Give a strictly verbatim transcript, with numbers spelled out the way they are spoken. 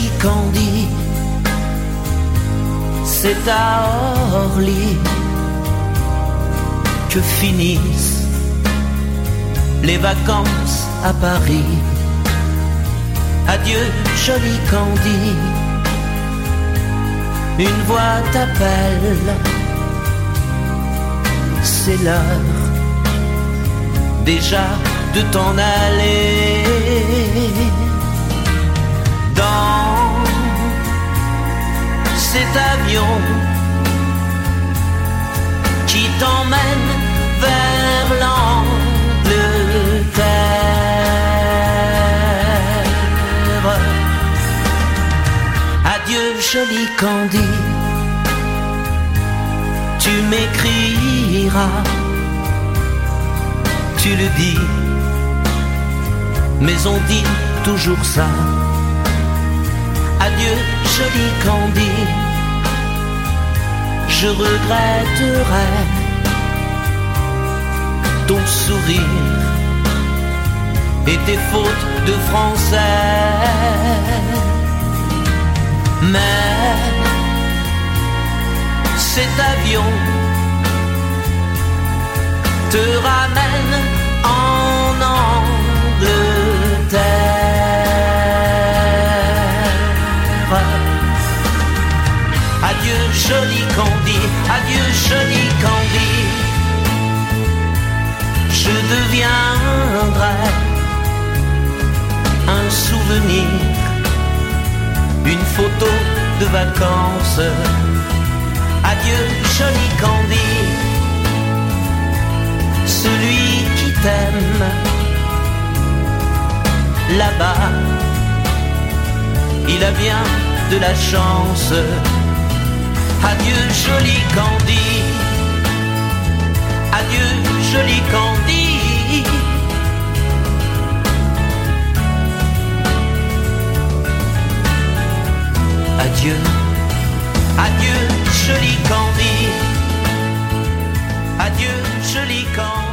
joli Candy, c'est à Orly que finissent les vacances à Paris. Adieu joli Candy, une voix t'appelle, c'est l'heure déjà de t'en aller. Dans cet avion qui t'emmène vers l'Angleterre. Adieu joli Candy, tu m'écriras, tu le dis, mais on dit toujours ça. Adieu joli Candy, je regretterai ton sourire et tes fautes de français. Mais cet avion te ramène en Angleterre. Adieu joli Candy, adieu joli Candy, je deviendrai un souvenir, une photo de vacances. Adieu joli Candy, celui qui t'aime là-bas, il a bien de la chance. Adieu joli Candy, adieu joli Candy. Adieu, adieu joli Candy, adieu joli Candy.